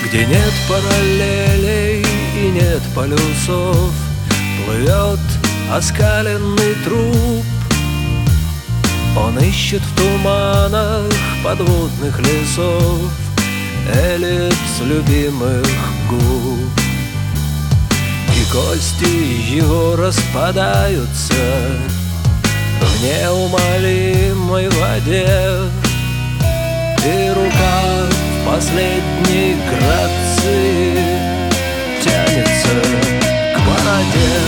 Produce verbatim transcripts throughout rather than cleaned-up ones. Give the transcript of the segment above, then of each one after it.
Где нет параллелей и нет полюсов, плывет оскаленный труп. Он ищет в туманах подводных лесов эллипс любимых губ. И кости его распадаются в неумолимой воде, и рука в последней грации тянется к бороде.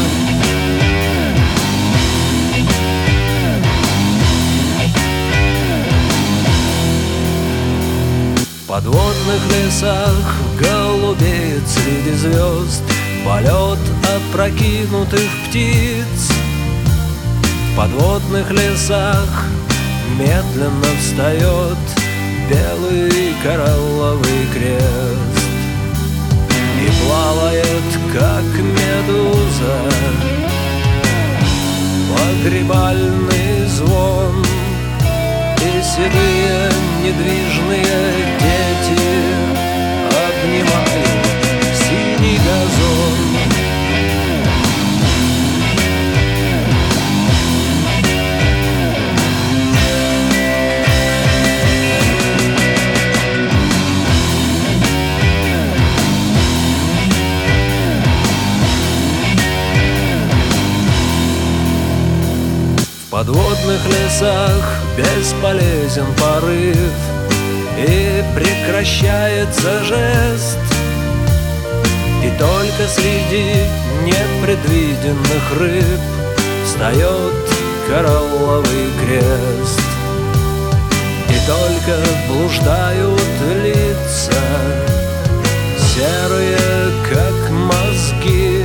В подводных лесах голубеет среди звезд полет опрокинутых птиц. В подводных лесах медленно встает белый коралловый крест и плавает, как медуза, погребальный звон. И седые недвижные дети обнимают синий газон. В подводных лесах бесполезен порыв, и прекращается жест, и только среди непредвиденных рыб встает коралловый крест. И только блуждают лица, серые, как мозги,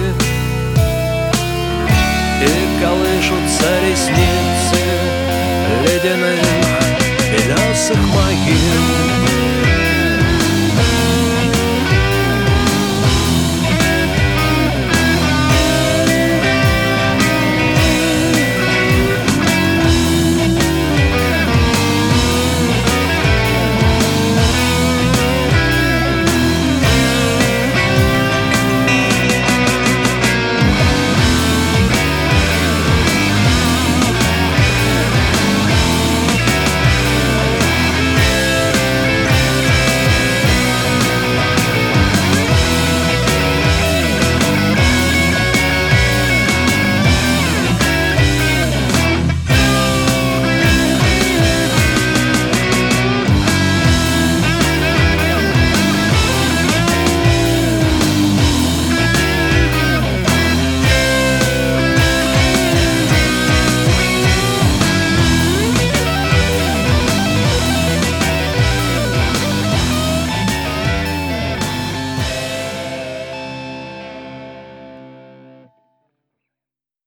и колышутся ресницы ледяных белесых могил.